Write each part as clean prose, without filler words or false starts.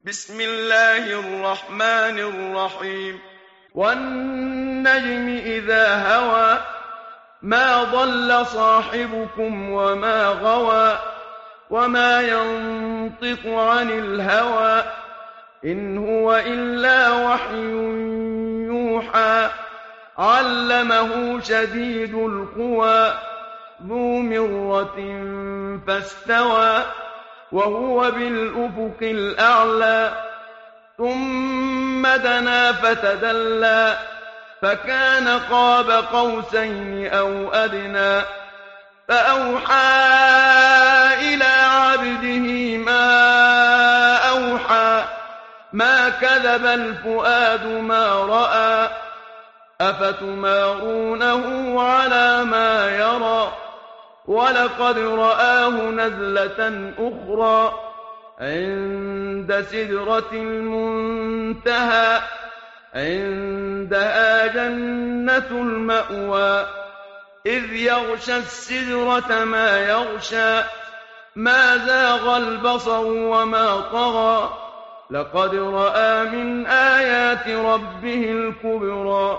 بسم الله الرحمن الرحيم والنجم إذا هوى ما ضل صاحبكم وما غوى وما ينطق عن الهوى إن هو إلا وحي يوحى علمه شديد القوى ذو مرة فاستوى وهو بالأفق الأعلى ثم دنا فتدلى فكان قاب قوسين أو أدنى فأوحى إلى عبده ما أوحى ما كذب الفؤاد ما رأى أفتمارونه على ما يرى ولقد رآه نزلة أخرى عند سدرة المنتهى عندها جنة المأوى إذ يغشى السدرة ما يغشى ما زاغ البصر وما طغى لقد رأى من آيات ربه الكبرى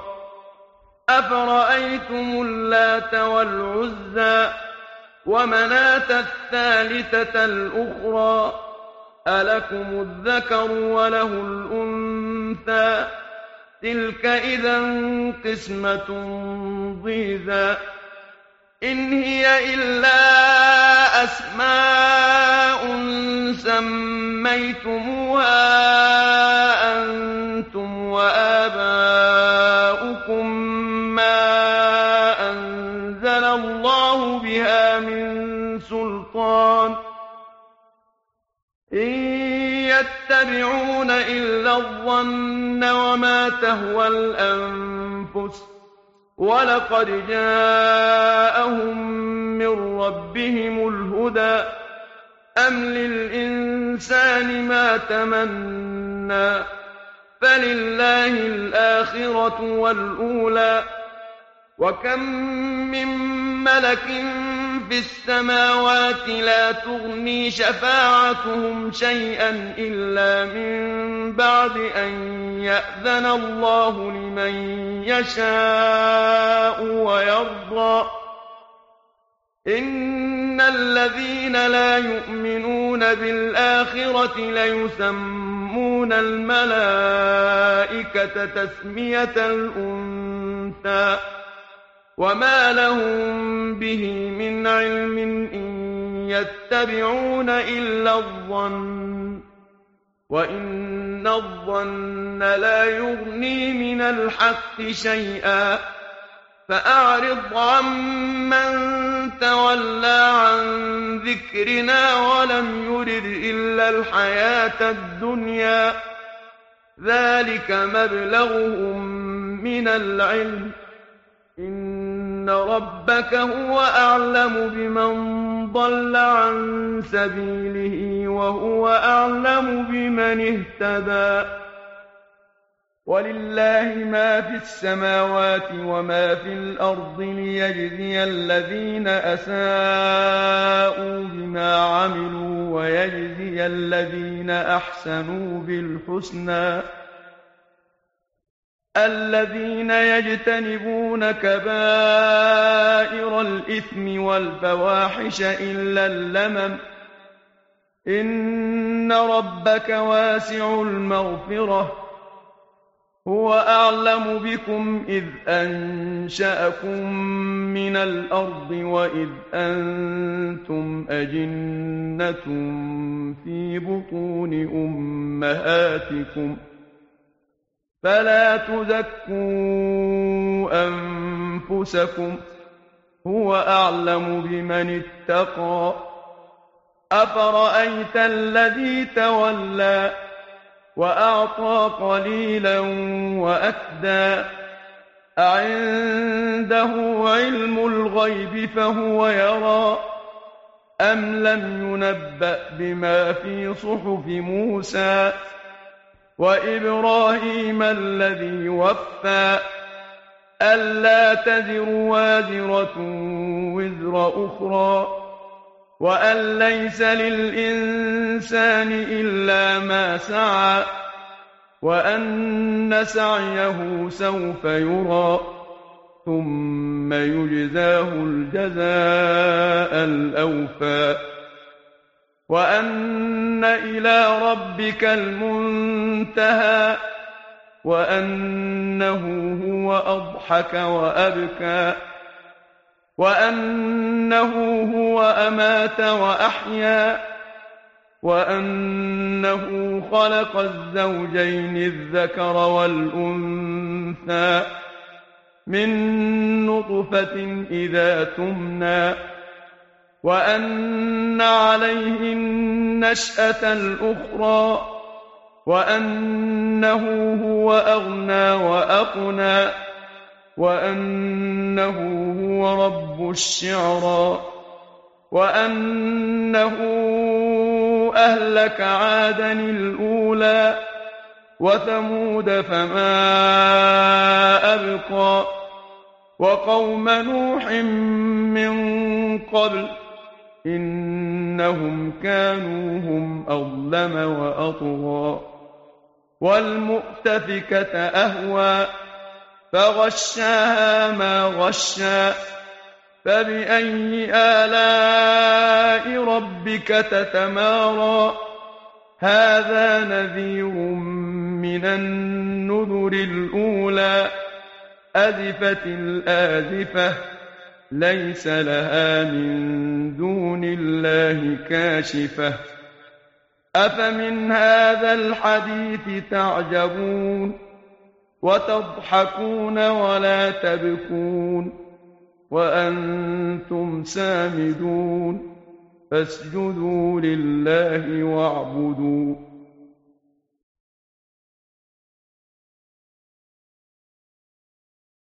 أفرأيتم اللات والعزى ومناة الثالثة الأخرى ألكم الذكر وله الأنثى تلك إذا قسمة ضيزى إن هي إلا أسماء سميتموها أنتم وآباؤكم ما أنزل الله بها من سلطان إن يتبعون إلا الظن وما تهوى الأنفس ولقد جاءهم من ربهم الهدى أم للإنسان ما تمنى فلله الآخرة والأولى وكم من ملك في السماوات لا تغني شفاعتهم شيئا إلا من بعد أن يأذن الله لمن يشاء ويرضى إن الذين لا يؤمنون بالآخرة ليسمون الملائكة تسمية الأنثى وما لهم به من علم إن يتبعون إلا الظن وإن الظن لا يغني من الحق شيئا فأعرض عمن تولى عن ذكرنا ولم يرد إلا الحياة الدنيا ذلك مبلغهم من العلم إن ربك هو أعلم بمن ضل عن سبيله وهو أعلم بمن اهتدى ولله ما في السماوات وما في الأرض ليجزي الذين أساءوا بما عملوا ويجزي الذين أحسنوا بالحسنى الذين يجتنبون كبائر الإثم والفواحش إلا اللمم إن ربك واسع المغفرة هو أعلم بكم إذ أنشأكم من الأرض وإذ أنتم أجنة في بطون أمهاتكم فلا تزكوا أنفسكم هو أعلم بمن اتقى أفرأيت الذي تولى وأعطى قليلا وأكدى أعنده علم الغيب فهو يرى أم لم ينبأ بما في صحف موسى وإبراهيم الذي وفى ألا تزر وازرة وزر أخرى وأن ليس للإنسان إلا ما سعى وأن سعيه سوف يرى ثم يجزاه الجزاء الأوفى وأن إلى ربك المنتهى وأنه هو أضحك وأبكى وأنه هو أمات وأحيا وأنه خلق الزوجين الذكر والأنثى من نطفة إذا تمنى وأن عليه النشأة الأخرى وأنه هو أغنى وأقنى وأنه هو رب الشعرى وأنه أهلك عادا الأولى وثمود فما أبقى وقوم نوح من قبل إنهم كانوا هم أظلم وأطغى والمؤتفكة أهوى فغشاها ما غشى فبأي آلاء ربك تتمارى هذا نذير من النذر الأولى أزفت الآزفة ليس لها من دون الله كاشفة أفمن هذا الحديث تعجبون وتضحكون ولا تبكون وأنتم سامدون فاسجدوا لله واعبدوا